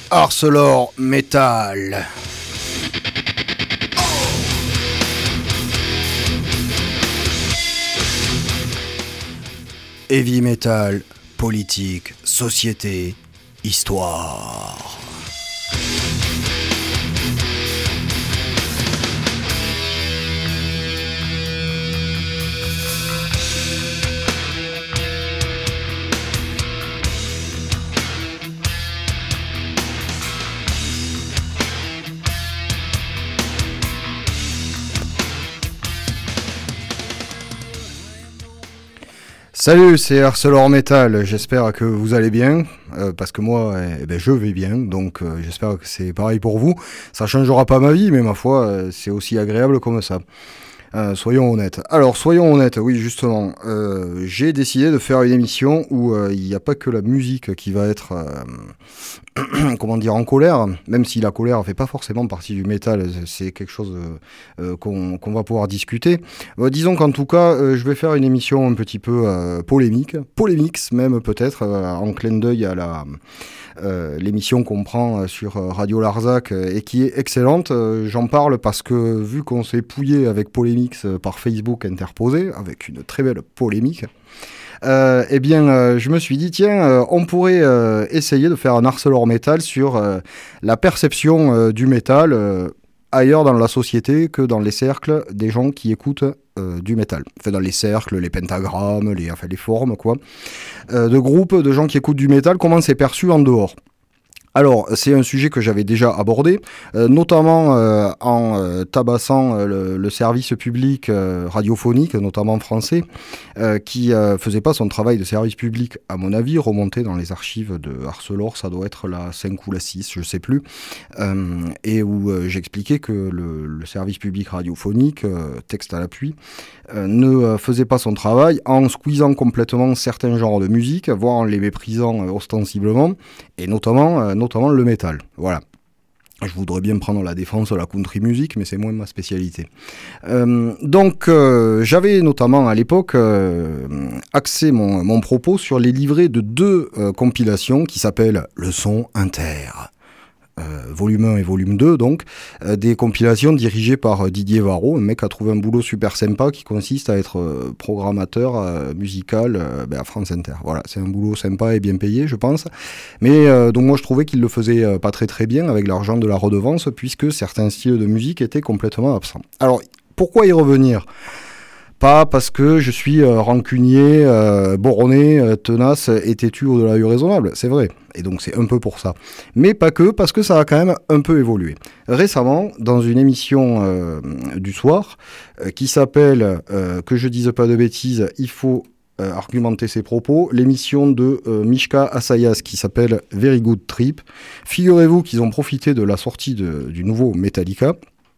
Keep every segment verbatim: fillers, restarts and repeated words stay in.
ArcelorMittal. Heavy metal, politique, société, histoire. Salut, c'est ArcelorMittal, j'espère que vous allez bien, euh, parce que moi, eh ben, je vais bien, donc euh, j'espère que c'est pareil pour vous. Ça changera pas ma vie, mais ma foi, euh, c'est aussi agréable comme ça. Euh, soyons honnêtes. Alors, soyons honnêtes, oui, justement, euh, j'ai décidé de faire une émission où euh, il n'y a pas que la musique qui va être, euh, comment dire, en colère, même si la colère ne fait pas forcément partie du métal, c'est quelque chose euh, qu'on, qu'on va pouvoir discuter. Euh, disons qu'en tout cas, euh, je vais faire une émission un petit peu euh, polémique, polémique même peut-être, euh, en clin d'œil à la... Euh, l'émission qu'on prend sur Radio Larzac euh, et qui est excellente. Euh, j'en parle parce que vu qu'on s'est pouillé avec Polémix par Facebook interposé, avec une très belle polémique, euh, eh bien euh, je me suis dit tiens, euh, on pourrait euh, essayer de faire un ArcelorMittal sur euh, la perception euh, du métal euh, ailleurs dans la société que dans les cercles des gens qui écoutent Euh, du métal. Enfin, dans les cercles, les pentagrammes, les, enfin, les formes, quoi. Euh, de groupes de gens qui écoutent du métal, comment c'est perçu en dehors. Alors, c'est un sujet que j'avais déjà abordé, euh, notamment euh, en euh, tabassant euh, le, le service public euh, radiophonique, notamment français, euh, qui euh, faisait pas son travail de service public, à mon avis, remonté dans les archives de Arcelor, ça doit être la cinq ou la six, je sais plus, euh, et où euh, j'expliquais que le, le service public radiophonique, euh, texte à l'appui, euh, ne euh, faisait pas son travail en squeezant complètement certains genres de musique, voire en les méprisant euh, ostensiblement, et notamment... Euh, notamment le métal, voilà. Je voudrais bien prendre la défense de la country music, mais c'est moins ma spécialité. Euh, donc, euh, j'avais notamment à l'époque euh, axé mon, mon propos sur les livrets de deux euh, compilations qui s'appellent Le Son Inter. Euh, volume un et volume deux, donc, euh, des compilations dirigées par euh, Didier Varro, un mec qui a trouvé un boulot super sympa qui consiste à être euh, programmateur euh, musical euh, ben, à France Inter. Voilà, c'est un boulot sympa et bien payé, je pense. Mais euh, donc moi je trouvais qu'il le faisait euh, pas très très bien avec l'argent de la redevance, puisque certains styles de musique étaient complètement absents. Alors, pourquoi y revenir ? Pas parce que je suis euh, rancunier, euh, borné, euh, tenace et têtu au-delà du raisonnable, c'est vrai. Et donc c'est un peu pour ça. Mais pas que, parce que ça a quand même un peu évolué. Récemment, dans une émission euh, du soir, euh, qui s'appelle euh, « Que je dise pas de bêtises, il faut euh, argumenter ses propos », l'émission de euh, Mishka Assayas qui s'appelle « Very Good Trip », figurez-vous qu'ils ont profité de la sortie de, du nouveau Metallica,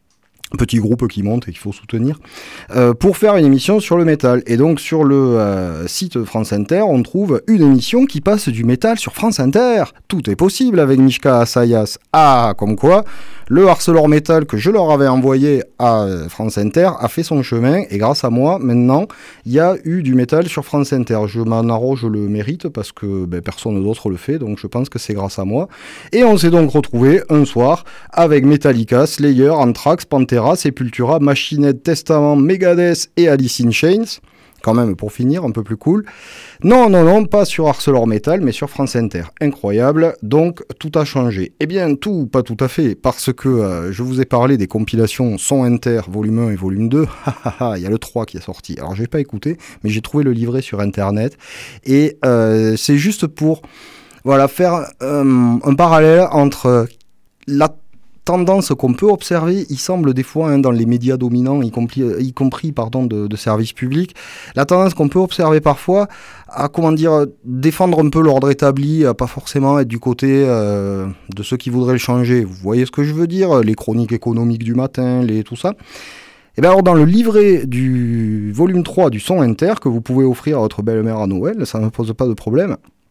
petit groupe qui monte et qu'il faut soutenir, euh, pour faire une émission sur le métal. Et donc sur le euh, site France Inter, on trouve une émission qui passe du métal sur France Inter. Tout est possible avec Mishka Assayas. Ah, comme quoi, le ArcelorMittal que je leur avais envoyé à France Inter a fait son chemin, et grâce à moi, maintenant, il y a eu du métal sur France Inter. Je m'en arroge le mérite parce que ben, personne d'autre le fait, donc je pense que c'est grâce à moi. Et on s'est donc retrouvé un soir avec Metallica, Slayer, Anthrax, Pantera, Sepultura, Machine Head, Testament, Megadeth et Alice in Chains. Quand même, pour finir, un peu plus cool. Non, non, non, pas sur ArcelorMittal, mais sur France Inter. Incroyable, donc tout a changé. Eh bien, tout, pas tout à fait, parce que euh, je vous ai parlé des compilations Son Inter, volume un et volume deux. Il y a le trois qui est sorti. Alors, je n'ai pas écouté, mais j'ai trouvé le livret sur Internet. Et euh, c'est juste pour voilà, faire euh, un parallèle entre la tendance qu'on peut observer, il semble des fois hein, dans les médias dominants, y compris, y compris pardon, de, de services publics, la tendance qu'on peut observer parfois à comment dire défendre un peu l'ordre établi, à pas forcément être du côté euh, de ceux qui voudraient le changer. Vous voyez ce que je veux dire ? Les chroniques économiques du matin, les tout ça. Et bien alors dans le livret du volume trois du Son Inter que vous pouvez offrir à votre belle-mère à Noël, ça ne pose pas de problème.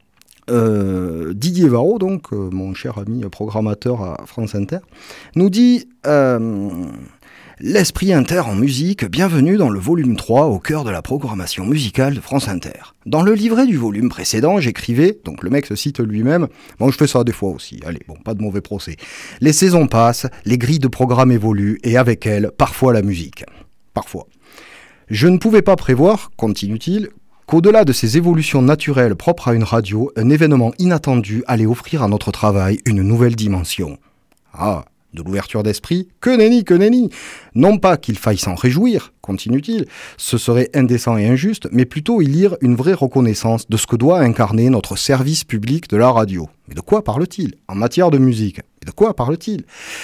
Euh, Didier Varro, donc euh, mon cher ami programmateur à France Inter, nous dit euh, L'Esprit Inter en musique, bienvenue dans le volume trois au cœur de la programmation musicale de France Inter. Dans le livret du volume précédent, j'écrivais, donc le mec se cite lui-même, bon je fais ça des fois aussi, allez, bon, pas de mauvais procès. Les saisons passent, les grilles de programme évoluent et avec elles, parfois la musique. Parfois. Je ne pouvais pas prévoir, continue-t-il, qu'au-delà de ces évolutions naturelles propres à une radio, un événement inattendu allait offrir à notre travail une nouvelle dimension. Ah, de l'ouverture d'esprit, que nenni, que nenni. Non pas qu'il faille s'en réjouir, continue-t-il, ce serait indécent et injuste, mais plutôt y lire une vraie reconnaissance de ce que doit incarner notre service public de la radio. Mais de quoi parle-t-il en matière de musique? Et de quoi parle-t-il?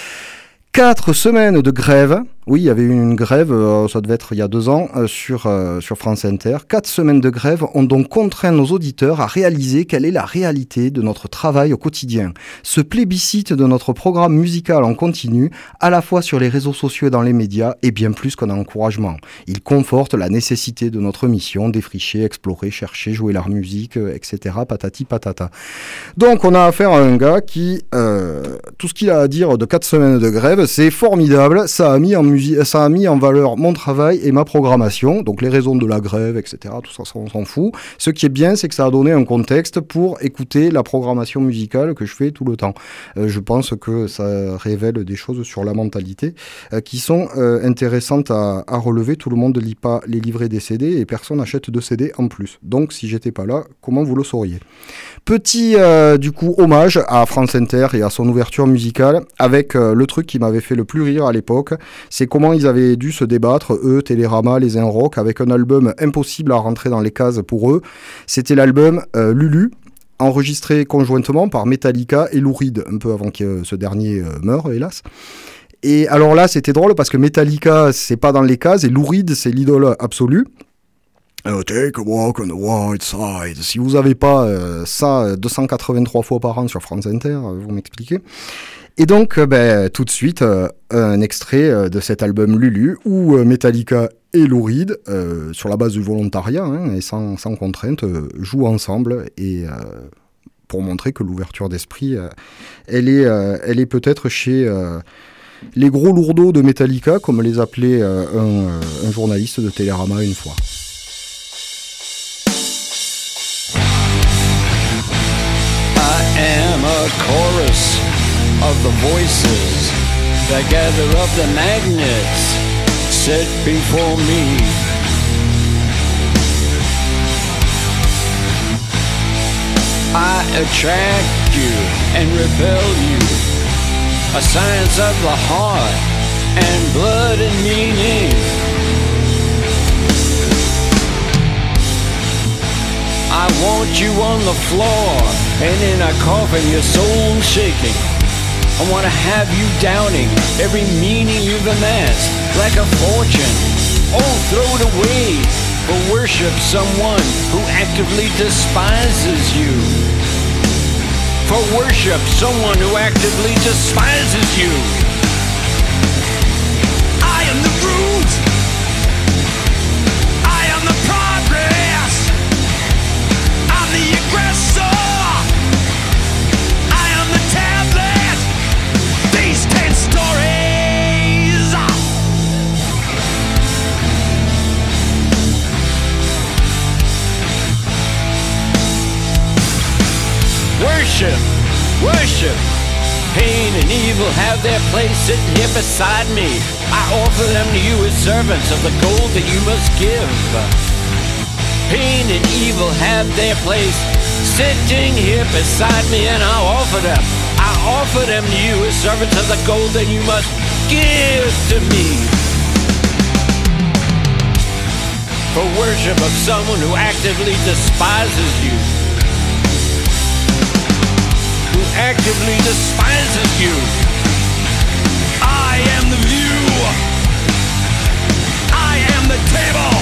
Quatre semaines de grève, oui, il y avait eu une grève, euh, ça devait être il y a deux ans, euh, sur, euh, sur France Inter. Quatre semaines de grève ont donc contraint nos auditeurs à réaliser quelle est la réalité de notre travail au quotidien. Ce plébiscite de notre programme musical en continu, à la fois sur les réseaux sociaux et dans les médias, est bien plus qu'un encouragement. Il conforte la nécessité de notre mission, défricher, explorer, chercher, jouer la musique, euh, et cetera, patati patata. Donc on a affaire à un gars qui, euh, tout ce qu'il a à dire de quatre semaines de grève, c'est formidable, ça a mis en musique, ça a mis en valeur mon travail et ma programmation, donc les raisons de la grève, et cetera. Tout ça, on s'en fout. Ce qui est bien, c'est que ça a donné un contexte pour écouter la programmation musicale que je fais tout le temps. Euh, je pense que ça révèle des choses sur la mentalité euh, qui sont euh, intéressantes à, à relever. Tout le monde ne lit pas les livrets des C D et personne n'achète de C D en plus. Donc, si j'étais pas là, comment vous le sauriez? Petit, euh, du coup, hommage à France Inter et à son ouverture musicale avec euh, le truc qui m'avait fait le plus rire à l'époque, c'est comment ils avaient dû se débattre, eux, Télérama, les Inrock, avec un album impossible à rentrer dans les cases pour eux. C'était l'album euh, Lulu, enregistré conjointement par Metallica et Lou Reed, un peu avant que ce dernier euh, meure, hélas. Et alors là, c'était drôle parce que Metallica, c'est pas dans les cases, et Lou Reed, c'est l'idole absolue. Uh, take a walk on the white side. Si vous n'avez pas euh, ça deux cent quatre-vingt-trois fois par an sur France Inter, euh, vous m'expliquez. Et donc, euh, ben, tout de suite, euh, un extrait euh, de cet album Lulu, où euh, Metallica et Lou Reed, euh, sur la base du volontariat, hein, et sans, sans contrainte, euh, jouent ensemble, et euh, pour montrer que l'ouverture d'esprit, euh, elle est, euh, elle est peut-être chez... Euh, les gros lourdeaux de Metallica, comme les appelait euh, un, un journaliste de Télérama une fois. I am a chorus of the voices that gather up the magnets set before me. I attract you and repel you, a science of the heart and blood and meaning. I want you on the floor and in a coffin, your soul shaking. I want to have you doubting every meaning you've amassed like a fortune. Oh, throw it away for worship someone who actively despises you. For worship someone who actively despises you. I am the root. I am the progress. I'm the aggressor. I am the tablet. These ten stories. Worship, worship. Pain and evil have their place sitting here beside me. I offer them to you as servants of the gold that you must give. Pain and evil have their place sitting here beside me, and I'll offer them. I offer them to you as servants of the gold that you must give to me. For worship of someone who actively despises you. Who actively despises you. I am the view. I am the table.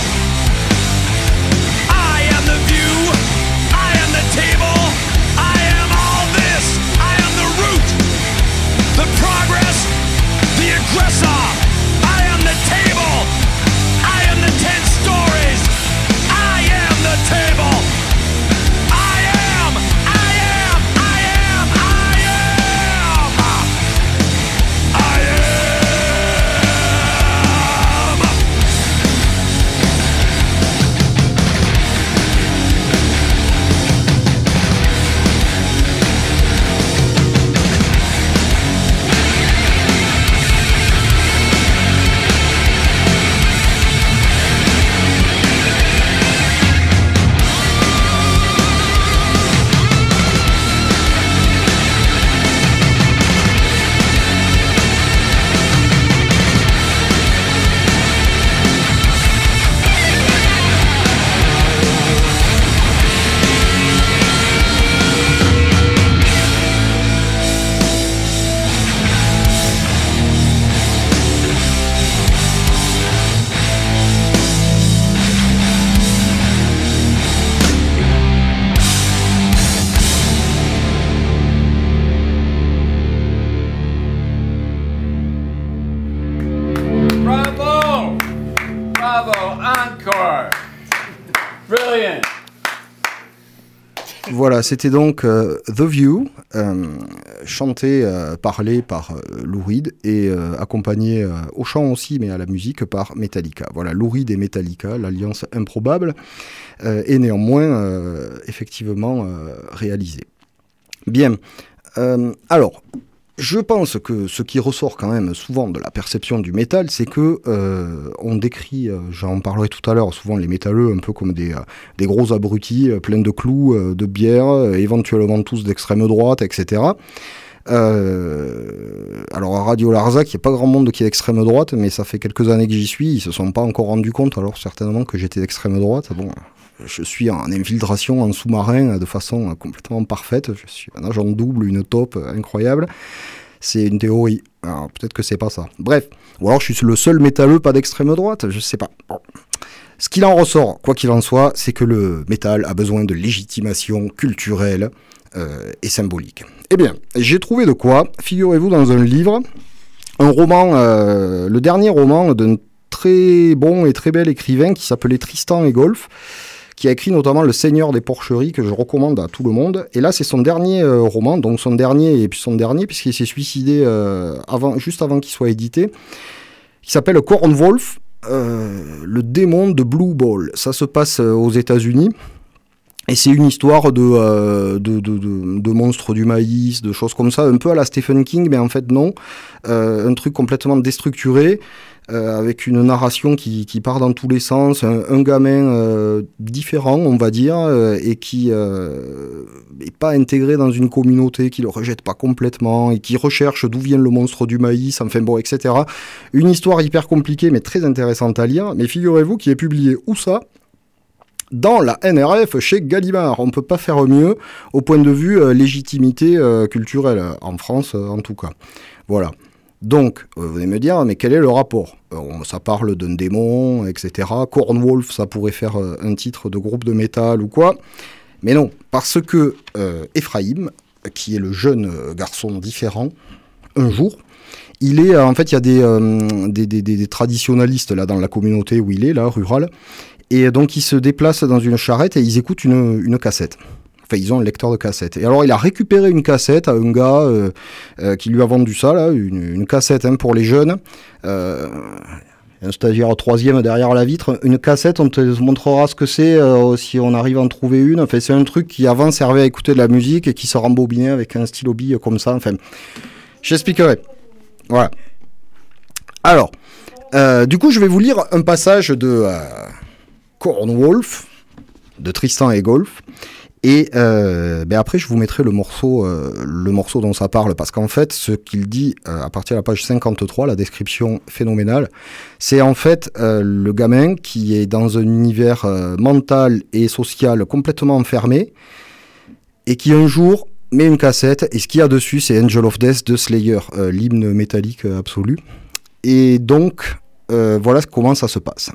I am the view. I am the table. I am all this. I am the root. The progress. The aggressor. I am the table. I am the ten stories. I am the table. I am. I am. I am. I am. I am. Voilà, c'était donc euh, The View, euh, chanté, euh, parlé par euh, Lou Reed et euh, accompagné euh, au chant aussi, mais à la musique par Metallica. Voilà, Lou Reed et Metallica, l'alliance improbable, euh, est néanmoins euh, effectivement euh, réalisée. Bien, euh, alors... Je pense que ce qui ressort quand même souvent de la perception du métal, c'est que euh, on décrit, euh, j'en parlerai tout à l'heure, souvent les métalleux un peu comme des, euh, des gros abrutis, euh, pleins de clous, euh, de bière, euh, éventuellement tous d'extrême droite, et cetera. Euh, alors à Radio Larzac, il n'y a pas grand monde qui est d'extrême droite, mais ça fait quelques années que j'y suis, ils se sont pas encore rendus compte, alors certainement que j'étais d'extrême droite. Bon, je suis en infiltration, en sous-marin, de façon complètement parfaite. Je suis un agent double, une taupe incroyable. C'est une théorie. Alors, peut-être que c'est pas ça. Bref. Ou alors je suis le seul métalleux pas d'extrême droite, je sais pas. Bon. Ce qu'il en ressort, quoi qu'il en soit, c'est que le métal a besoin de légitimation culturelle euh, et symbolique. Eh bien, j'ai trouvé de quoi, figurez-vous, dans un livre, un roman, euh, le dernier roman d'un très bon et très bel écrivain qui s'appelait Tristan et Golf, qui a écrit notamment Le Seigneur des Porcheries, que je recommande à tout le monde. Et là, c'est son dernier euh, roman, donc son dernier et puis son dernier, puisqu'il s'est suicidé euh, avant, juste avant qu'il soit édité, qui s'appelle Kornwolf, euh, le démon de Blue Ball. Ça se passe euh, aux États-Unis. Et c'est une histoire de, euh, de, de, de, de monstres du maïs, de choses comme ça, un peu à la Stephen King, mais en fait non. Euh, un truc complètement déstructuré, euh, avec une narration qui, qui part dans tous les sens, un, un gamin euh, différent, on va dire, euh, et qui n'est euh, pas intégré dans une communauté, qui le rejette pas complètement, et qui recherche d'où vient le monstre du maïs, enfin bon, et cetera. Une histoire hyper compliquée, mais très intéressante à lire, mais figurez-vous qu'il est publié où ça ? Dans la N R F chez Gallimard. On ne peut pas faire mieux au point de vue euh, légitimité euh, culturelle, en France euh, en tout cas. Voilà. Donc, euh, vous allez me dire, mais quel est le rapport ? euh, Ça parle d'un démon, et cetera. Kornwolf, ça pourrait faire euh, un titre de groupe de métal ou quoi. Mais non, parce que euh, Ephraim, qui est le jeune euh, garçon différent, un jour, il est, euh, en fait, il y a des, euh, des, des, des, des traditionalistes là, dans la communauté où il est, là, rurale. Et donc, ils se déplacent dans une charrette et ils écoutent une, une cassette. Enfin, ils ont un lecteur de cassette. Et alors, il a récupéré une cassette à un gars euh, euh, qui lui a vendu ça, là, une, une cassette hein, pour les jeunes. Euh, un stagiaire au troisième derrière la vitre. Une cassette, on te montrera ce que c'est euh, si on arrive à en trouver une. Enfin, c'est un truc qui, avant, servait à écouter de la musique et qui se rembobinait avec un stylo bille comme ça. Enfin, j'expliquerai. Voilà. Alors, euh, du coup, je vais vous lire un passage de... Euh, Kornwolf, de Tristan et Golf, et euh, ben après je vous mettrai le morceau, euh, le morceau dont ça parle, parce qu'en fait ce qu'il dit euh, à partir de la page cinquante-trois, la description phénoménale, c'est en fait euh, le gamin qui est dans un univers euh, mental et social complètement enfermé, et qui un jour met une cassette, et ce qu'il y a dessus c'est Angel of Death de Slayer, euh, l'hymne métallique absolu, et donc euh, voilà comment ça se passe.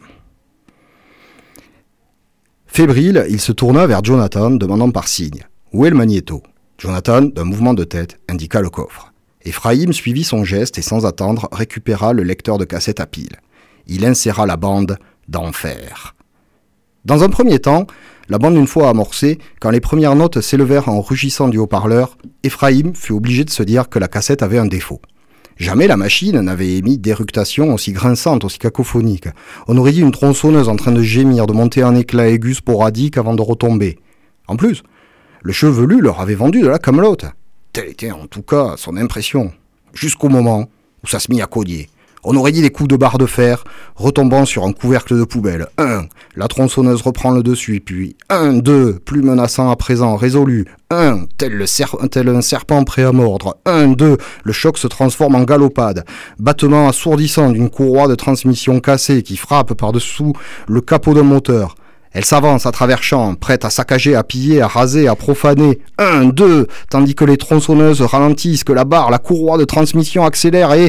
Fébrile, il se tourna vers Jonathan, demandant par signe « Où est le magnéto ?» Jonathan, d'un mouvement de tête, indiqua le coffre. Ephraim suivit son geste et sans attendre récupéra le lecteur de cassette à pile. Il inséra la bande d'enfer. Dans un premier temps, la bande une fois amorcée, quand les premières notes s'élevèrent en rugissant du haut-parleur, Ephraim fut obligé de se dire que la cassette avait un défaut. Jamais la machine n'avait émis d'éructation aussi grinçante, aussi cacophonique. On aurait dit une tronçonneuse en train de gémir, de monter en éclat aigu sporadique avant de retomber. En plus, le chevelu leur avait vendu de la camelote. Telle était en tout cas son impression. Jusqu'au moment où ça se mit à cogner. On aurait dit des coups de barre de fer retombant sur un couvercle de poubelle. Un, la tronçonneuse reprend le dessus, puis un, deux, plus menaçant à présent, résolu. Un, tel, le ser- tel un serpent prêt à mordre. Un, deux, le choc se transforme en galopade. Battement assourdissant d'une courroie de transmission cassée qui frappe par-dessous le capot d'un moteur. Elle s'avance à travers champs, prête à saccager, à piller, à raser, à profaner. Un, deux, tandis que les tronçonneuses ralentissent, que la barre, la courroie de transmission accélère et...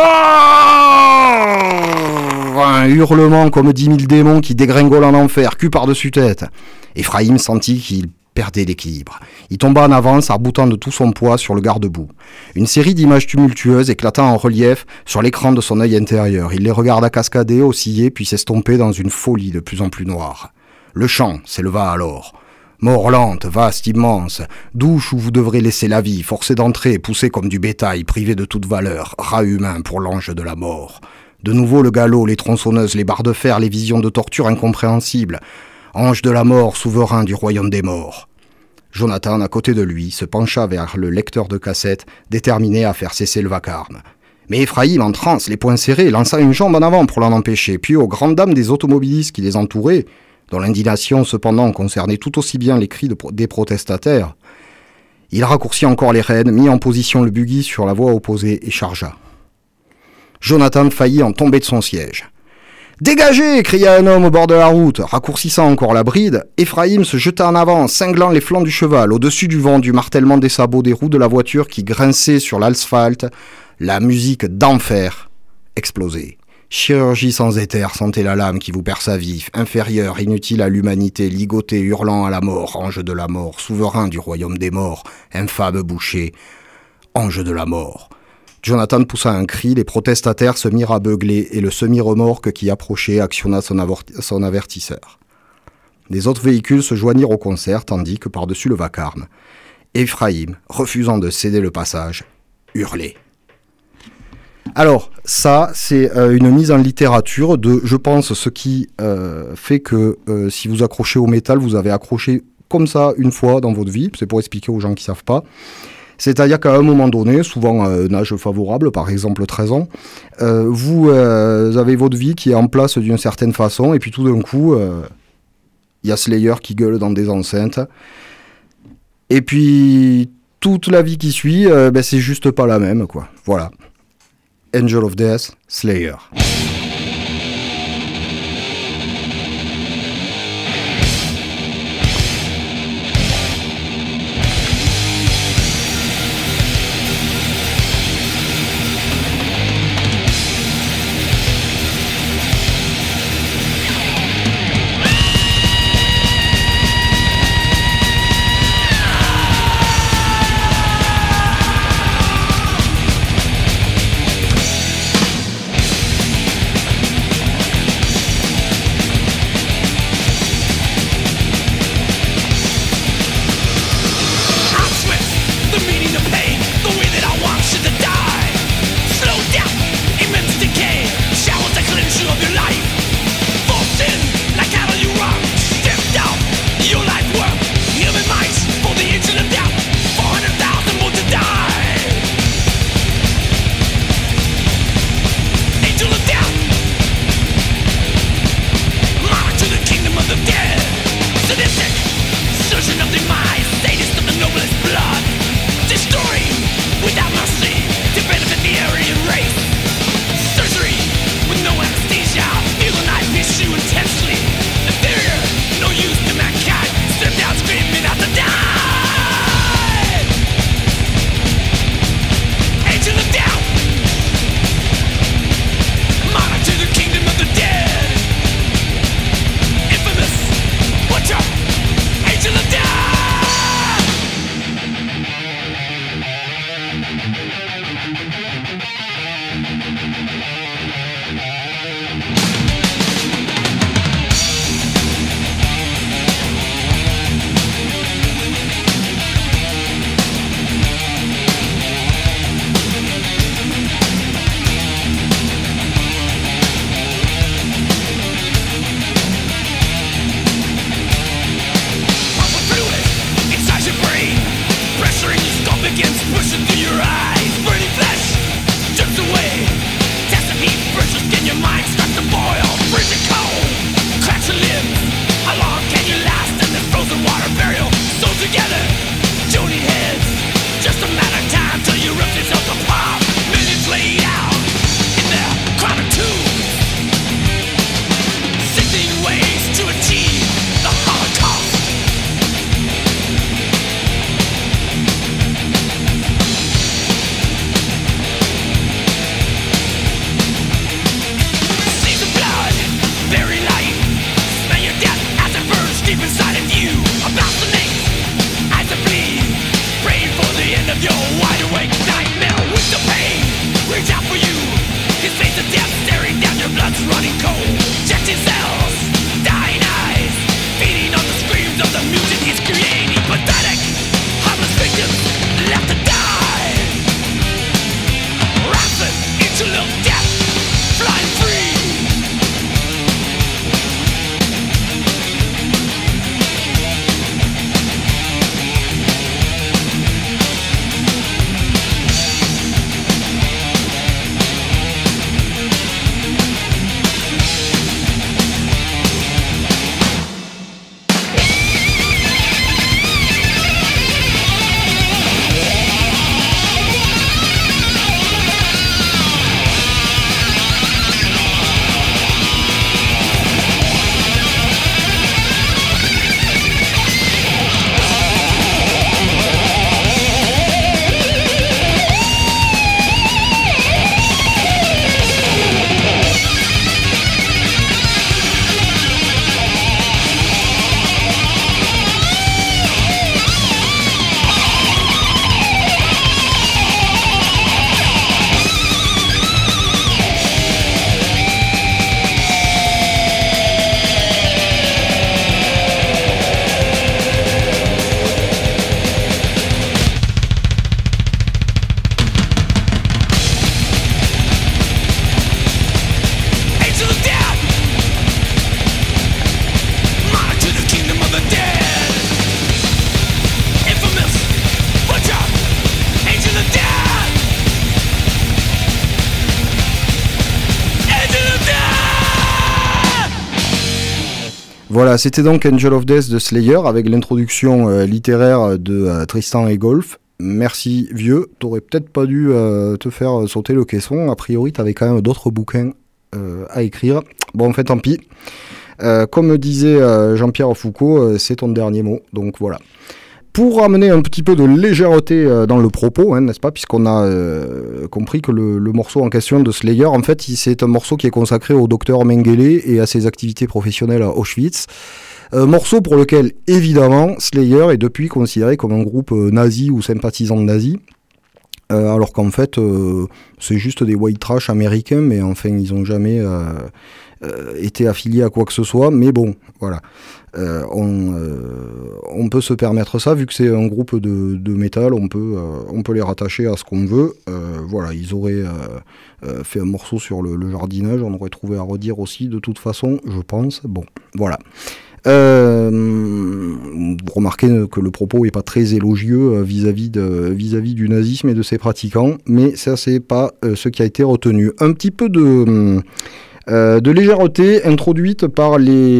Un hurlement comme dix mille démons qui dégringolent en enfer, cul par-dessus tête. Ephraim sentit qu'il perdait l'équilibre. Il tomba en avant, s'arc-boutant de tout son poids sur le garde-boue. Une série d'images tumultueuses éclatant en relief sur l'écran de son œil intérieur. Il les regarda cascader, osciller, puis s'estomper dans une folie de plus en plus noire. Le chant s'éleva alors. Mort lente, vaste, immense, douche où vous devrez laisser la vie, forcé d'entrer, poussé comme du bétail, privé de toute valeur, rat humain pour l'ange de la mort. De nouveau le galop, les tronçonneuses, les barres de fer, les visions de torture incompréhensibles. Ange de la mort, souverain du royaume des morts. Jonathan, à côté de lui, se pencha vers le lecteur de cassette, déterminé à faire cesser le vacarme. Mais Ephraïm, en transe, les poings serrés, lança une jambe en avant pour l'en empêcher, puis aux grandes dames des automobilistes qui les entouraient, dont l'indignation cependant concernait tout aussi bien les cris de pro- des protestataires, il raccourcit encore les rênes, mit en position le buggy sur la voie opposée et chargea. Jonathan faillit en tomber de son siège. « Dégagez !» cria un homme au bord de la route. Raccourcissant encore la bride, Ephraïm se jeta en avant, cinglant les flancs du cheval, au-dessus du vent, du martèlement des sabots des roues de la voiture qui grinçaient sur l'asphalte, la musique d'enfer explosait. Chirurgie sans éther, sentez la lame qui vous perce à vif, inférieur, inutile à l'humanité, ligoté, hurlant à la mort, ange de la mort, souverain du royaume des morts, infâme boucher, ange de la mort. Jonathan poussa un cri, les protestataires se mirent à beugler et le semi-remorque qui approchait actionna son, avort- son avertisseur. Les autres véhicules se joignirent au concert tandis que par-dessus le vacarme, Ephraïm, refusant de céder le passage, hurlait. Alors, ça, c'est euh, une mise en littérature de, je pense, ce qui euh, fait que euh, si vous accrochez au métal, vous avez accroché comme ça une fois dans votre vie, c'est pour expliquer aux gens qui ne savent pas. C'est-à-dire qu'à un moment donné, souvent à un âge favorable, par exemple treize ans, euh, vous euh, avez votre vie qui est en place d'une certaine façon, et puis tout d'un coup, il euh, y a Slayer qui gueule dans des enceintes, et puis toute la vie qui suit, euh, ben, c'est juste pas la même, quoi. Voilà. Angel of Death, Slayer. Voilà, c'était donc Angel of Death de Slayer avec l'introduction euh, littéraire de euh, Tristan et Golf. Merci vieux, t'aurais peut-être pas dû euh, te faire sauter le caisson, a priori t'avais quand même d'autres bouquins euh, à écrire. Bon, en fait, tant pis. Euh, comme disait euh, Jean-Pierre Foucault, euh, c'est ton dernier mot, donc voilà. Pour amener un petit peu de légèreté euh, dans le propos, hein, n'est-ce pas, puisqu'on a euh, compris que le, le morceau en question de Slayer, en fait, c'est un morceau qui est consacré au docteur Mengele et à ses activités professionnelles à Auschwitz. Euh, morceau pour lequel, évidemment, Slayer est depuis considéré comme un groupe euh, nazi ou sympathisant de nazi. Euh, alors qu'en fait, euh, c'est juste des white trash américains, mais enfin, ils n'ont jamais euh, euh, été affiliés à quoi que ce soit. Mais bon, voilà. Euh, on, euh, on peut se permettre ça, vu que c'est un groupe de, de métal, on peut, euh, on peut les rattacher à ce qu'on veut. Euh, voilà, ils auraient euh, euh, fait un morceau sur le, le jardinage, on aurait trouvé à redire aussi, de toute façon, je pense. Bon, voilà. Euh, vous remarquez que le propos est pas très élogieux euh, vis-à-vis de, vis-à-vis du nazisme et de ses pratiquants, mais ça c'est pas euh, ce qui a été retenu. Un petit peu de, euh, de légèreté introduite par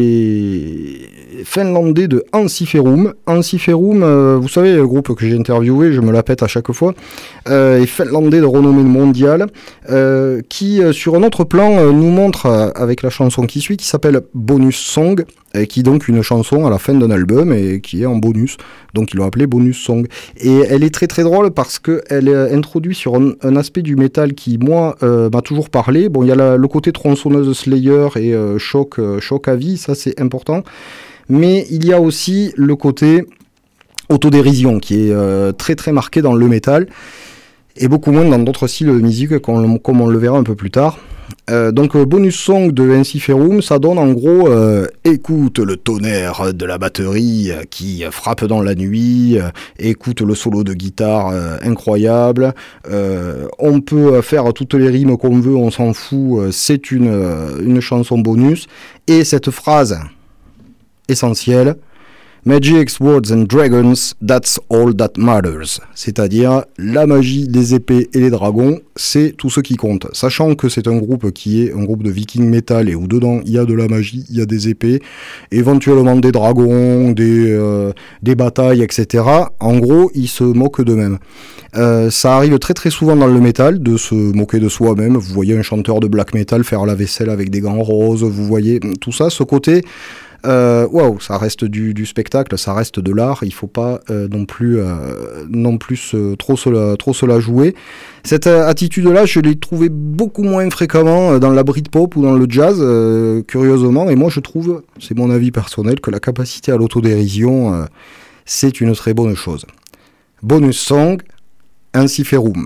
les Finlandais de Ensiferum. Ensiferum, euh, vous savez, le groupe que j'ai interviewé, je me la pète à chaque fois, euh, est finlandais de renommée mondiale, euh, qui euh, sur un autre plan euh, nous montre euh, avec la chanson qui suit, qui s'appelle Bonus Song, et qui est donc une chanson à la fin d'un album et qui est en bonus, donc ils l'ont appelé Bonus Song. Et elle est très très drôle parce qu'elle introduit sur un, un aspect du métal qui moi euh, m'a toujours parlé. Bon, il y a la, le côté tronçonneuse Slayer et euh, choc, euh, choc à vie, ça c'est important, mais il y a aussi le côté autodérision qui est euh, très très marqué dans le métal et beaucoup moins dans d'autres styles de musique comme, comme on le verra un peu plus tard. Euh, donc Bonus Song de Ensiferum, ça donne en gros euh, écoute le tonnerre de la batterie euh, qui frappe dans la nuit, euh, écoute le solo de guitare euh, incroyable, euh, on peut faire toutes les rimes qu'on veut, on s'en fout, euh, c'est une, euh, une chanson bonus. Et cette phrase essentielle, Magic, Swords and Dragons, that's all that matters. C'est-à-dire, la magie, les épées et les dragons, c'est tout ce qui compte. Sachant que c'est un groupe qui est un groupe de viking metal et où dedans, il y a de la magie, il y a des épées, éventuellement des dragons, des, euh, des batailles, et cetera. En gros, ils se moquent d'eux-mêmes. Euh, ça arrive très très souvent dans le métal de se moquer de soi-même. Vous voyez un chanteur de black metal faire la vaisselle avec des gants roses, vous voyez tout ça, ce côté... Euh, wow, ça reste du, du spectacle, ça reste de l'art, il faut pas euh, non plus, euh, non plus euh, trop, se la, trop se la jouer. Cette euh, attitude-là, je l'ai trouvée beaucoup moins fréquemment dans la Britpop ou dans le jazz, euh, curieusement, et moi je trouve, c'est mon avis personnel, que la capacité à l'autodérision, euh, c'est une très bonne chose. Bonus Song, Ensiferum.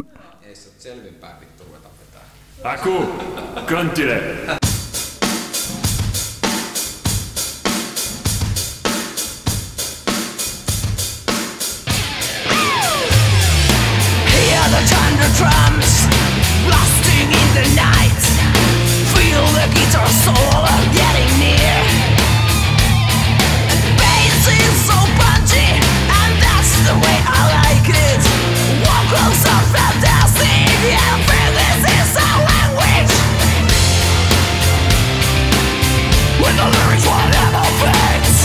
Aku, Kontile. The thunder drums blasting in the night. Feel the guitar solo getting near. The bass is so punchy, and that's the way I like it. Vocals are fantastic, and this is our language. When the lyrics whatever fits.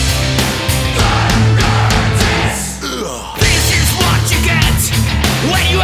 When you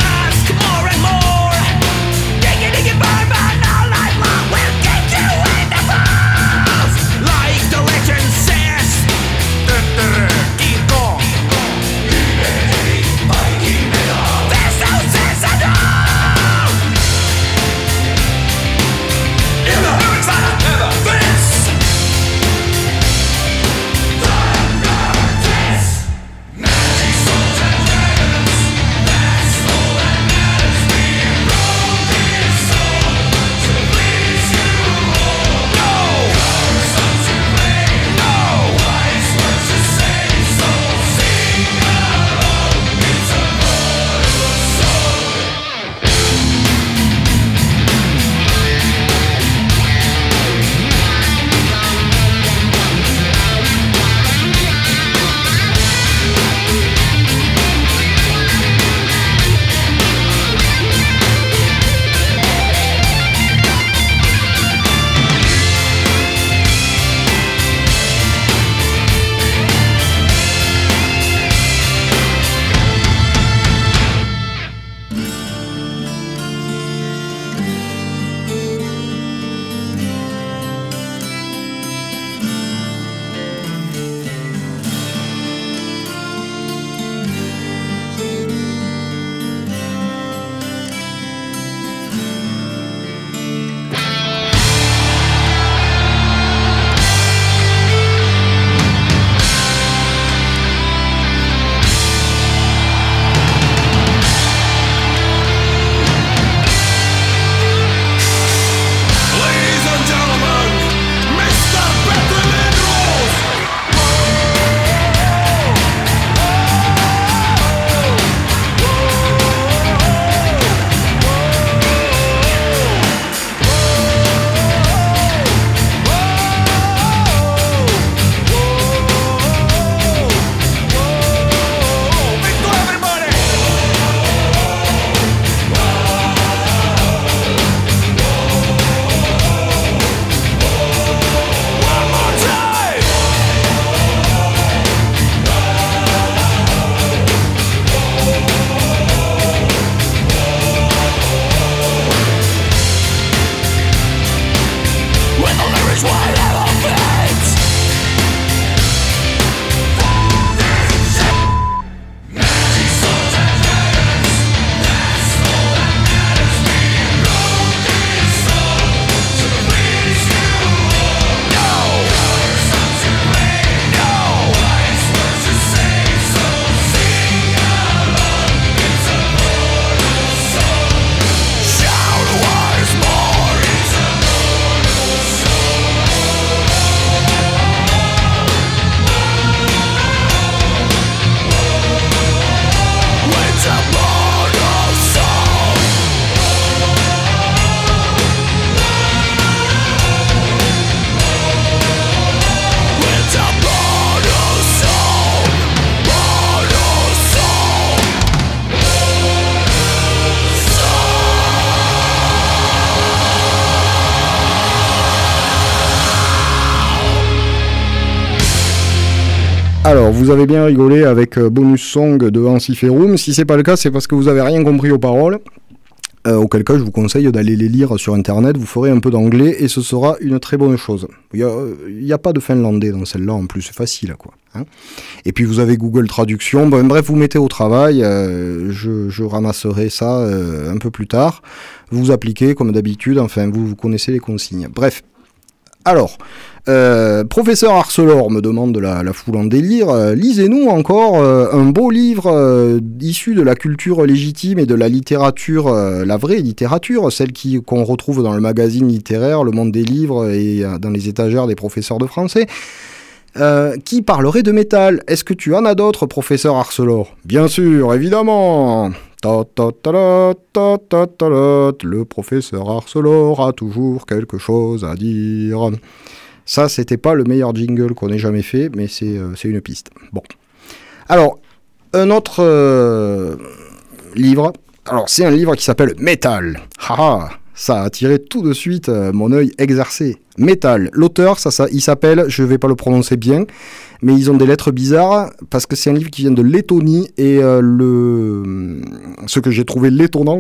Alors, vous avez bien rigolé avec euh, Bonus Song de Ensiferum. Si c'est pas le cas, c'est parce que vous avez rien compris aux paroles. Euh, auquel cas, je vous conseille d'aller les lire sur Internet. Vous ferez un peu d'anglais et ce sera une très bonne chose. Il n'y a, euh, a pas de finlandais dans celle-là en plus, c'est facile, quoi. Hein. Et puis vous avez Google Traduction. Bon, bref, vous mettez au travail. Euh, je, je ramasserai ça euh, un peu plus tard. Vous appliquez comme d'habitude. Enfin, vous, vous connaissez les consignes. Bref. Alors, euh, professeur Arcelor me demande la, la foule en délire, euh, lisez-nous encore euh, un beau livre euh, issu de la culture légitime et de la littérature, euh, la vraie littérature, celle qui, qu'on retrouve dans le magazine littéraire, le monde des livres et euh, dans les étagères des professeurs de français, euh, qui parlerait de métal. Est-ce que tu en as d'autres, professeur Arcelor ? Bien sûr, évidemment. Ta, ta, ta, ta, ta, ta, ta, ta. Le professeur Arcelor a toujours quelque chose à dire. Ça, c'était pas le meilleur jingle qu'on ait jamais fait, mais c'est, euh, c'est une piste. Bon. Alors, un autre euh, livre. Alors, c'est un livre qui s'appelle Metal. Haha, ça a attiré tout de suite euh, mon œil exercé. Metal. L'auteur, ça, ça, il s'appelle, je vais pas le prononcer bien, mais ils ont des lettres bizarres, parce que c'est un livre qui vient de Lettonie, et euh, le... ce que j'ai trouvé l'étonnant...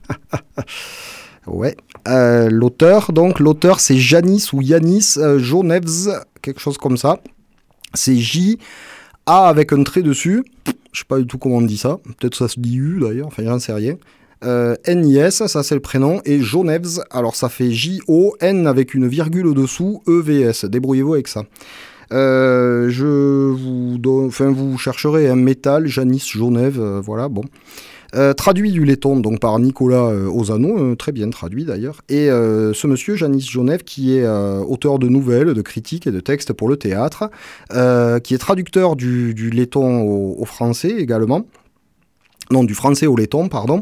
Ouais, euh, l'auteur, donc, l'auteur c'est Janis ou Yanis euh, Jonevs, quelque chose comme ça. C'est J, A avec un trait dessus, je sais pas du tout comment on dit ça, peut-être ça se dit U d'ailleurs, enfin j'en sais rien. Euh, N I S, ça c'est le prénom, et Jonevs, alors ça fait J O N avec une virgule dessous, E V S, débrouillez-vous avec ça. Euh, je vous donne, enfin vous chercherez un métal, Janis Jonève, euh, voilà, bon. Euh, traduit du letton donc par Nicolas euh, Ozano, euh, très bien traduit d'ailleurs, et euh, ce monsieur Janis Jonève qui est euh, auteur de nouvelles, de critiques et de textes pour le théâtre, euh, qui est traducteur du, du letton au, au français également, non du français au letton pardon.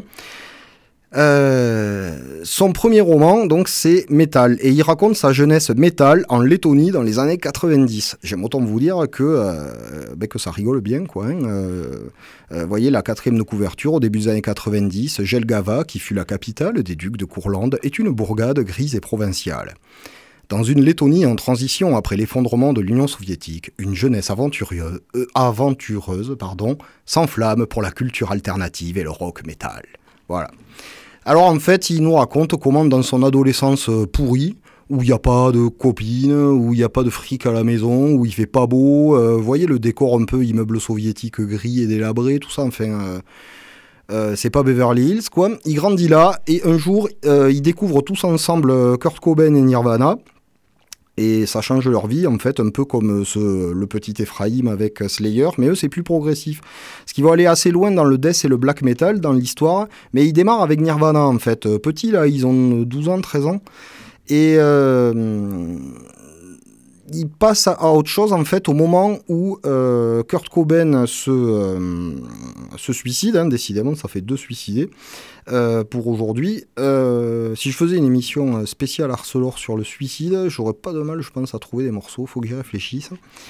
Euh, son premier roman, donc, c'est Metal, et il raconte sa jeunesse métal en Lettonie dans les années quatre-vingt-dix. J'aime autant vous dire que, euh, ben que ça rigole bien, quoi. Hein. Euh, euh, voyez la quatrième de couverture au début des années quatre-vingt-dix. Jelgava, qui fut la capitale des ducs de Courlande, est une bourgade grise et provinciale. Dans une Lettonie en transition après l'effondrement de l'Union soviétique, une jeunesse aventureuse, euh, aventureuse pardon, s'enflamme pour la culture alternative et le rock metal. Voilà. Alors en fait, il nous raconte comment dans son adolescence pourrie, où il n'y a pas de copine, où il n'y a pas de fric à la maison, où il fait pas beau, euh, vous voyez le décor un peu immeuble soviétique gris et délabré, tout ça, enfin, euh, euh, c'est pas Beverly Hills, quoi. Il grandit là, et un jour, euh, ils découvrent tous ensemble Kurt Cobain et Nirvana, et ça change leur vie, en fait, un peu comme ce, le petit Ephraim avec Slayer, mais eux, c'est plus progressif. Parce qu'ils vont aller assez loin dans le death et le black metal, dans l'histoire, mais ils démarrent avec Nirvana, en fait. Petits, là, ils ont douze ans, treize ans, et euh, ils passent à autre chose, en fait, au moment où euh, Kurt Cobain se, euh, se suicide, hein, décidément, ça fait deux suicidés. Euh, pour aujourd'hui, euh, si je faisais une émission spéciale Arcelor sur le suicide, j'aurais pas de mal, je pense, à trouver des morceaux, faut que j'y réfléchisse.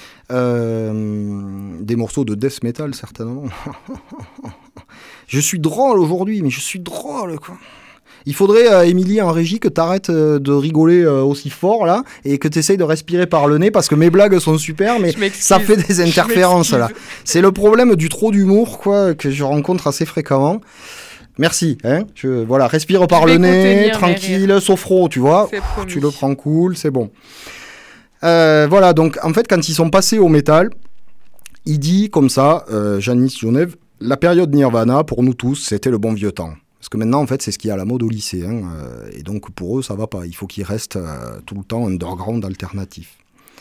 Euh, des morceaux de death metal, certainement. Je suis drôle aujourd'hui, mais je suis drôle, quoi. Il faudrait, euh, Émilie, en régie, que t'arrêtes euh, de rigoler euh, aussi fort, là, et que t'essayes de respirer par le nez, parce que mes blagues sont super, mais ça fait des interférences, là. C'est le problème du trop d'humour, quoi, que je rencontre assez fréquemment. Merci, hein. Je, voilà, respire par le nez, tranquille, sophro, tu vois. Tu le prends cool, c'est bon. Euh, voilà, donc en fait, quand ils sont passés au métal, il dit comme ça, euh, Janis Jonève, la période Nirvana, pour nous tous, c'était le bon vieux temps. Parce que maintenant, en fait, c'est ce qu'il y a à la mode au lycée. Hein, euh, et donc, pour eux, ça va pas. Il faut qu'ils restent euh, tout le temps underground alternatif.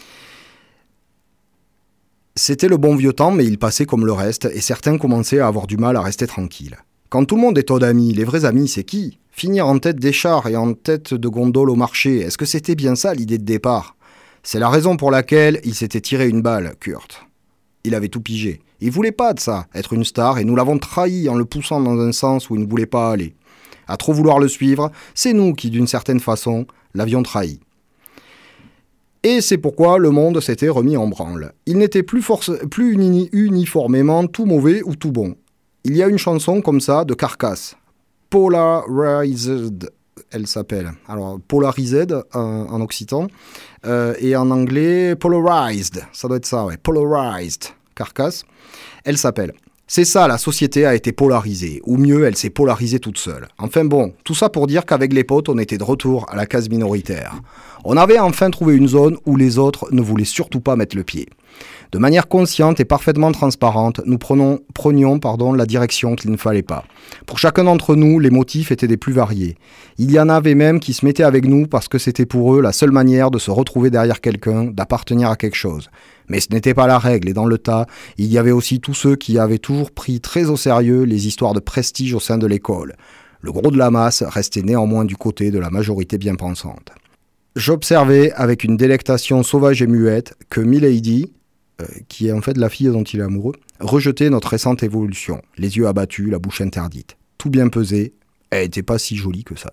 C'était le bon vieux temps, mais il passait comme le reste, et certains commençaient à avoir du mal à rester tranquilles. Quand tout le monde est en amis, les vrais amis, c'est qui ? Finir en tête des chars et en tête de gondole au marché, est-ce que c'était bien ça l'idée de départ ? C'est la raison pour laquelle il s'était tiré une balle, Kurt. Il avait tout pigé. Il voulait pas de ça, être une star, et nous l'avons trahi en le poussant dans un sens où il ne voulait pas aller. À trop vouloir le suivre, c'est nous qui, d'une certaine façon, l'avions trahi. Et c'est pourquoi le monde s'était remis en branle. Il n'était plus, force, plus uni, uniformément tout mauvais ou tout bon. Il y a une chanson comme ça de Carcass, Polarized, elle s'appelle. Alors, Polarized en, en occitan, euh, et en anglais, Polarized, ça doit être ça, ouais, Polarized. Carcass. Elle s'appelle « C'est ça, la société a été polarisée, ou mieux, elle s'est polarisée toute seule. Enfin bon, tout ça pour dire qu'avec les potes, on était de retour à la case minoritaire. On avait enfin trouvé une zone où les autres ne voulaient surtout pas mettre le pied. De manière consciente et parfaitement transparente, nous prenons, prenions pardon, la direction qu'il ne fallait pas. Pour chacun d'entre nous, les motifs étaient des plus variés. Il y en avait même qui se mettaient avec nous parce que c'était pour eux la seule manière de se retrouver derrière quelqu'un, d'appartenir à quelque chose. Mais ce n'était pas la règle, et dans le tas, il y avait aussi tous ceux qui avaient toujours pris très au sérieux les histoires de prestige au sein de l'école. Le gros de la masse restait néanmoins du côté de la majorité bien pensante. J'observais avec une délectation sauvage et muette que Milady, euh, qui est en fait la fille dont il est amoureux, rejetait notre récente évolution, les yeux abattus, la bouche interdite. Tout bien pesé, elle n'était pas si jolie que ça.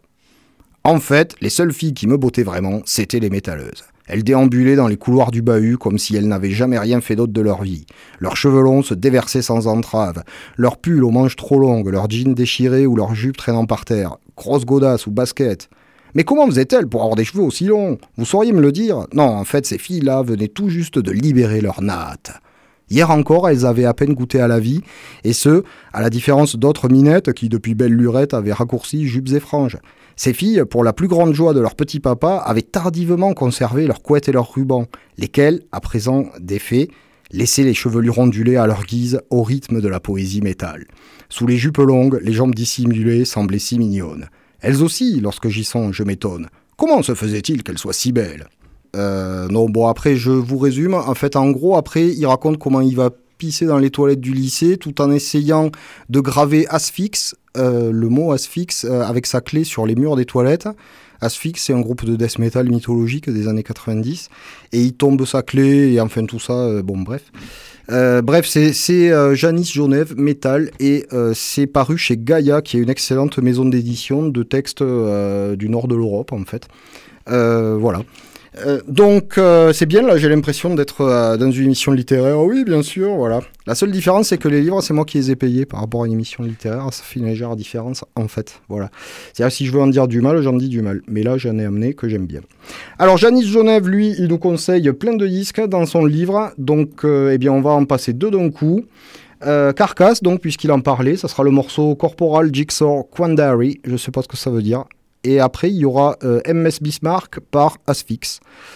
En fait, les seules filles qui me bottaient vraiment, c'étaient les métalleuses. Elles déambulaient dans les couloirs du bahut comme si elles n'avaient jamais rien fait d'autre de leur vie. Leurs cheveux longs se déversaient sans entrave, leurs pulls aux manches trop longues, leurs jeans déchirés ou leurs jupes traînant par terre, grosses godasses ou baskets. Mais comment faisaient-elles pour avoir des cheveux aussi longs ? Vous sauriez me le dire ? Non, en fait, ces filles-là venaient tout juste de libérer leur natte. Hier encore, elles avaient à peine goûté à la vie, et ce, à la différence d'autres minettes qui, depuis belle lurette, avaient raccourci jupes et franges. Ces filles, pour la plus grande joie de leur petit papa, avaient tardivement conservé leurs couettes et leurs rubans, lesquels, à présent défaits, laissaient les chevelures ondulées à leur guise au rythme de la poésie métal. Sous les jupes longues, les jambes dissimulées semblaient si mignonnes. Elles aussi, lorsque j'y songe, je m'étonne. Comment se faisait-il qu'elles soient si belles ? Euh, non, bon, après, je vous résume. En fait, en gros, après, il raconte comment il va pisser dans les toilettes du lycée tout en essayant de graver asphyx, euh, le mot asphyx, euh, avec sa clé sur les murs des toilettes. Asphyx, c'est un groupe de death metal mythologique des années quatre-vingt-dix. Et il tombe sa clé, et enfin tout ça, euh, bon, bref. Euh, bref, c'est, c'est euh, Janis Genève, Metal, et euh, c'est paru chez Gaïa, qui est une excellente maison d'édition de textes euh, du nord de l'Europe, en fait. Euh, voilà. Euh, donc euh, c'est bien, là j'ai l'impression d'être euh, dans une émission littéraire, oui bien sûr, voilà. La seule différence c'est que les livres c'est moi qui les ai payés par rapport à une émission littéraire, ça fait une légère différence en fait, voilà. C'est-à-dire si je veux en dire du mal, j'en dis du mal, mais là j'en ai amené que j'aime bien. Alors Janis Genève, lui, il nous conseille plein de disques dans son livre, donc euh, eh bien on va en passer deux d'un coup. Euh, Carcass, donc puisqu'il en parlait, ça sera le morceau Corporal Jigsaw Quandary, je sais pas ce que ça veut dire. Et après, il y aura euh, M S Bismarck par Asphyx.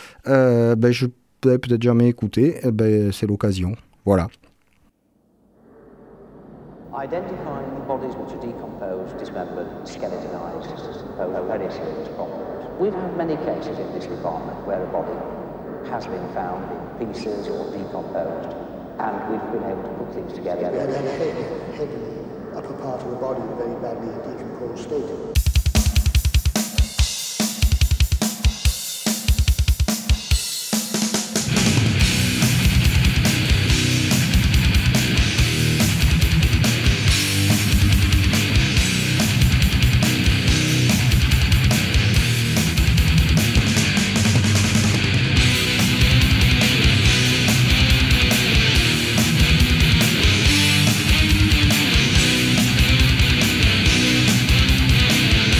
Euh, ben, je n'avais peut-être jamais écouté. Eh ben, c'est l'occasion. Voilà. Identifying bodies which are decomposed, dismembered, skeletonized, pose very serious problems. We've had many cases in this department where a body has been found in pieces or decomposed, and we've been able to put things together. We had a head, head and the upper part of the body in a very badly decomposed state. We'll be right back.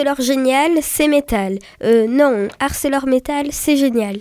ArcelorGénial, c'est métal. Euh, non, ArcelorMettal, c'est génial.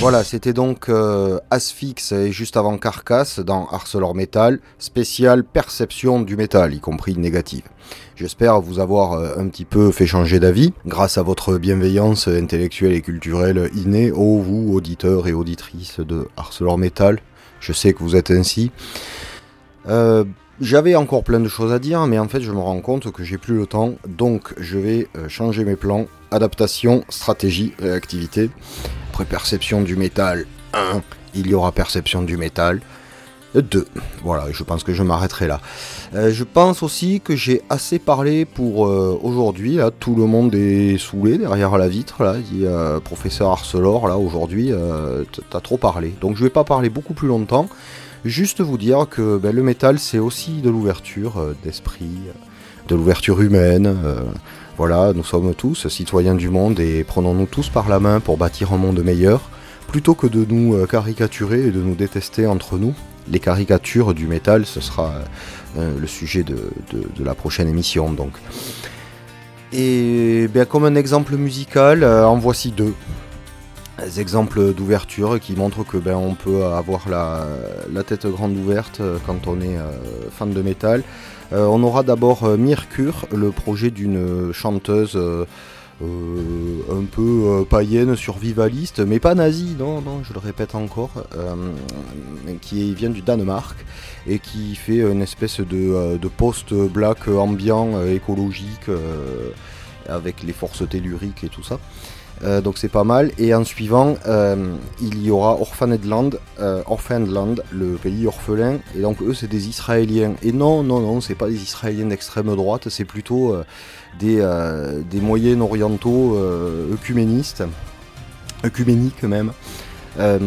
Voilà, c'était donc euh, Asphyx et juste avant Carcasse dans ArcelorMittal, spécial perception du métal, y compris négative. J'espère vous avoir euh, un petit peu fait changer d'avis, grâce à votre bienveillance intellectuelle et culturelle innée, ô vous, auditeurs et auditrices de ArcelorMittal. Je sais que vous êtes ainsi. Euh, J'avais encore plein de choses à dire, mais en fait je me rends compte que j'ai plus le temps, donc je vais euh, changer mes plans. Adaptation, stratégie, réactivité. Après perception du métal, un, il y aura perception du métal. deux, voilà, je pense que je m'arrêterai là. Euh, je pense aussi que j'ai assez parlé pour euh, aujourd'hui. Là, tout le monde est saoulé derrière la vitre. Là, il y a euh, professeur Arcelor, là, aujourd'hui, euh, t'as trop parlé. Donc je vais pas parler beaucoup plus longtemps. Juste vous dire que ben, le métal, c'est aussi de l'ouverture euh, d'esprit, de l'ouverture humaine. Euh, voilà, nous sommes tous citoyens du monde et prenons-nous tous par la main pour bâtir un monde meilleur, plutôt que de nous euh, caricaturer et de nous détester entre nous. Les caricatures du métal, ce sera euh, le sujet de, de, de la prochaine émission. Donc. Et ben, comme un exemple musical, euh, en voici deux. Des exemples d'ouverture qui montrent que ben, on peut avoir la, la tête grande ouverte quand on est euh, fan de métal. Euh, on aura d'abord euh, Mercure, le projet d'une chanteuse euh, euh, un peu euh, païenne, survivaliste, mais pas nazie, non, non, je le répète encore, euh, qui vient du Danemark et qui fait une espèce de, euh, de post-black ambiant euh, écologique euh, avec les forces telluriques et tout ça. Euh, donc c'est pas mal. Et en suivant, euh, il y aura Orphanedland, euh, Orphanedland, le pays orphelin. Et donc eux, c'est des Israéliens. Et non, non, non, c'est pas des Israéliens d'extrême droite, c'est plutôt euh, des, euh, des Moyen-Orientaux euh, œcuménistes, œcuméniques même. Euh,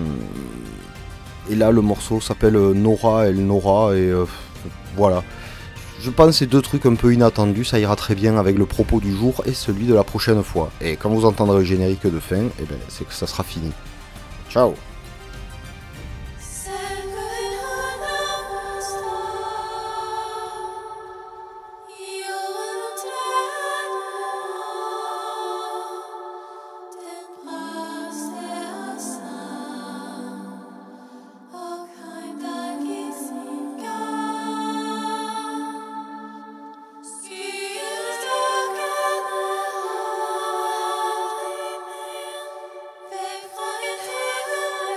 et là, le morceau s'appelle Nora El Nora. Et euh, voilà. Je pense que c'est deux trucs un peu inattendus, ça ira très bien avec le propos du jour et celui de la prochaine fois. Et quand vous entendrez le générique de fin, eh ben, c'est que ça sera fini. Ciao. They find him.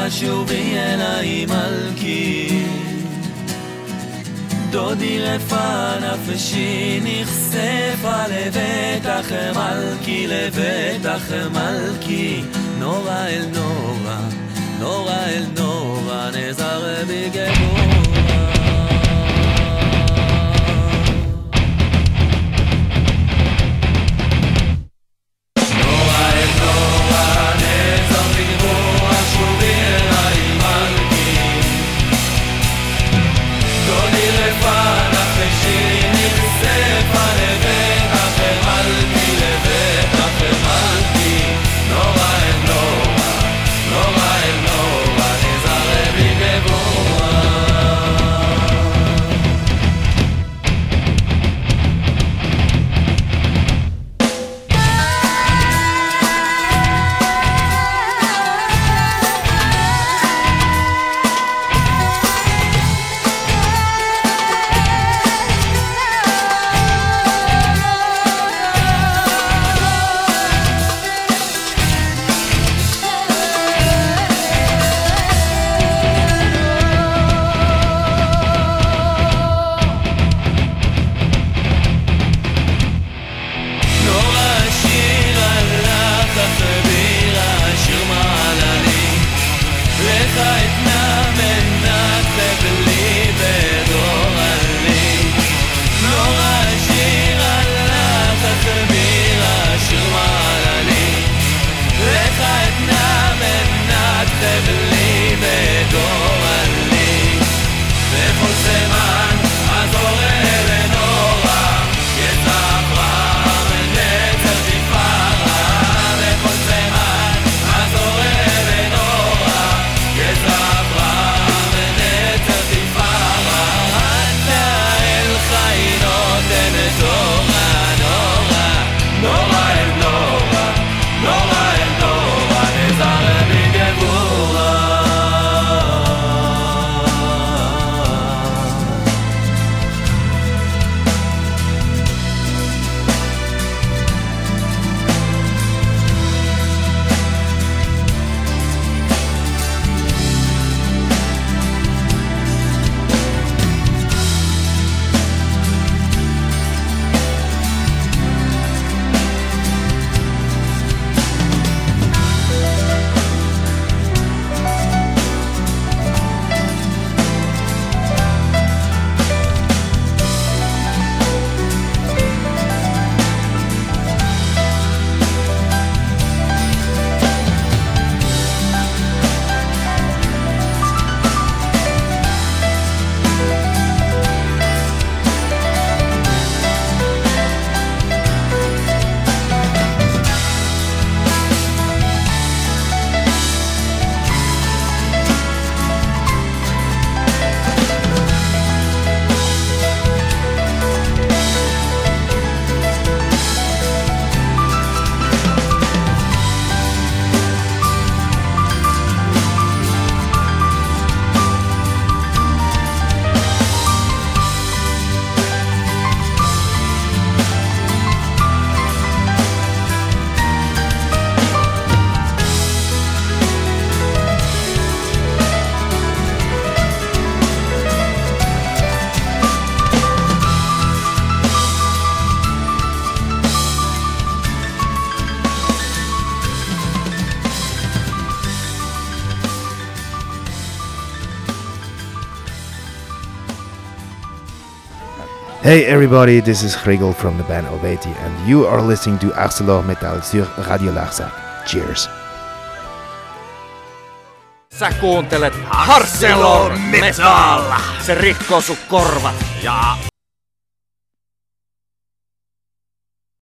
שובי אליי מלכי דודי רפא נפשי נחשפה לבטח מלכי לבטח מלכי נורא אל נורא נורא אל נורא נזר בגבורה Hey everybody, this is Gregel from the band Oveti and you are listening to ArcelorMittal sur Radio Larsa. Cheers! Sä kuuntelet ArcelorMittal! Se rikkoo sun korvat ja